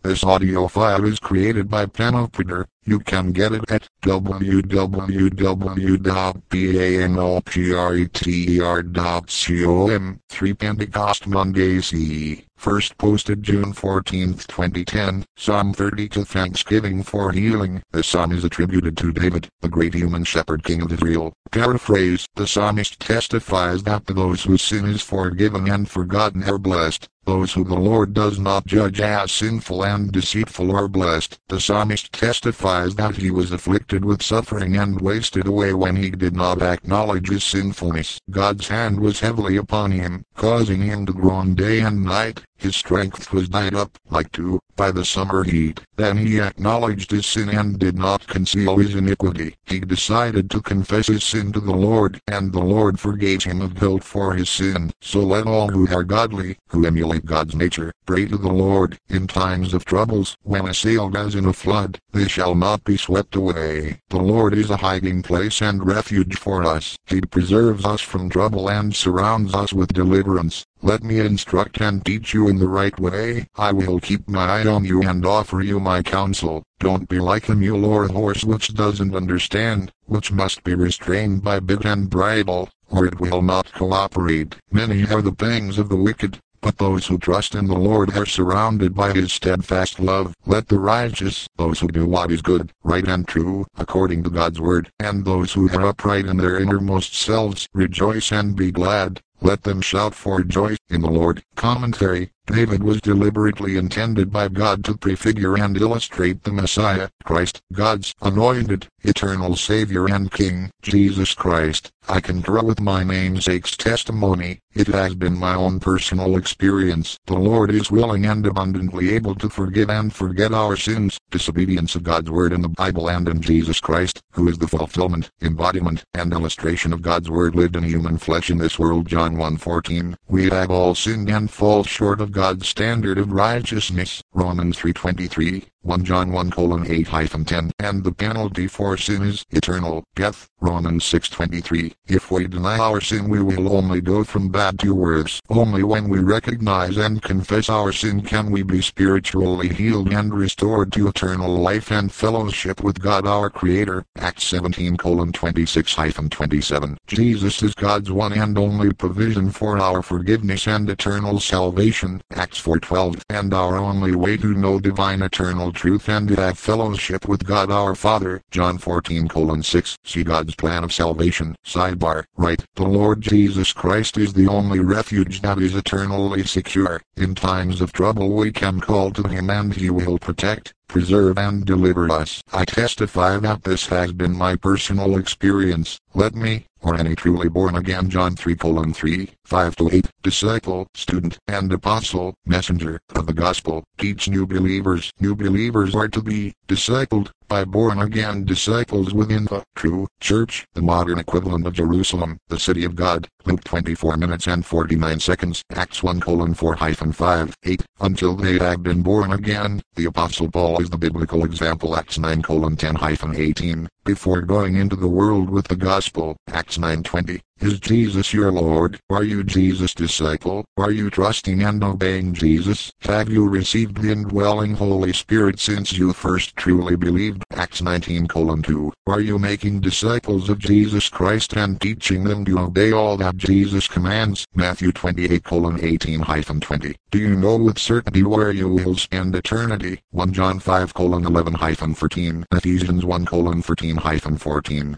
This audio file is created by Panopter. You can get it at www.panopter.com. 3 Pentecost Monday CE. First posted June 14, 2010. Psalm 32 Thanksgiving for healing. The psalm is attributed to David, the great human shepherd king of Israel. Paraphrase, the psalmist testifies that those whose sin is forgiven and forgotten are blessed. Those who the Lord does not judge as sinful and deceitful are blessed. The psalmist testifies that he was afflicted with suffering and wasted away when he did not acknowledge his sinfulness. God's hand was heavily upon him, causing him to groan day and night. His strength was dried up, like dew, by the summer heat. Then he acknowledged his sin and did not conceal his iniquity. He decided to confess his sin to the Lord, and the Lord forgave him of guilt for his sin. So let all who are godly, who emulate God's nature, pray to the Lord. In times of troubles, when assailed as in a flood, they shall not be swept away. The Lord is a hiding place and refuge for us. He preserves us from trouble and surrounds us with deliverance. Let me instruct and teach you in the right way. I will keep my eye on you and offer you my counsel. Don't be like a mule or a horse which doesn't understand, which must be restrained by bit and bridle, or it will not cooperate. Many are the pangs of the wicked, but those who trust in the Lord are surrounded by his steadfast love. Let the righteous, those who do what is good, right and true, according to God's word, and those who are upright in their innermost selves, rejoice and be glad. Let them shout for joy in the Lord. Commentary. David was deliberately intended by God to prefigure and illustrate the Messiah, Christ, God's anointed, eternal Savior and King, Jesus Christ. I concur with my namesake's testimony. It has been my own personal experience. The Lord is willing and abundantly able to forgive and forget our sins, disobedience of God's word in the Bible and in Jesus Christ, who is the fulfillment, embodiment, and illustration of God's word lived in human flesh in this world. John 1:14. We have all sinned and fall short of God's standard of righteousness. Romans 3:23. 1 John 1:8-10. And the penalty for sin is eternal death. Romans 6:23. If we deny our sin, we will only go from bad to worse. Only when we recognize and confess our sin can we be spiritually healed and restored to eternal life and fellowship with God our Creator. Acts 17:26-27. Jesus is God's one and only provision for our forgiveness and eternal salvation. Acts 4:12. And our only way to know divine eternal truth and have fellowship with God our Father. John 14:6. See God's plan of salvation. Sidebar. Right. The Lord Jesus Christ is the only refuge that is eternally secure. In times of trouble we can call to him and he will protect, preserve and deliver us. I testify that this has been my personal experience. Let me, or any truly born again John 3:3, 5-8, disciple, student, and apostle, messenger of the gospel, teach new believers. New believers are to be discipled by born-again disciples within the true church, the modern equivalent of Jerusalem, the city of God. Luke 24 minutes and 49 seconds, Acts 1:4-5-8, until they have been born again. The Apostle Paul is the biblical example. Acts 9:10-18, before going into the world with the gospel. Acts 9:20. Is Jesus your Lord? Are you Jesus' disciple? Are you trusting and obeying Jesus? Have you received the indwelling Holy Spirit since you first truly believed? Acts 19:2. Are you making disciples of Jesus Christ and teaching them to obey all that Jesus commands? Matthew 28:18-20. Do you know with certainty where you will spend eternity? 1 John 5:11-14. Ephesians 1:13-14.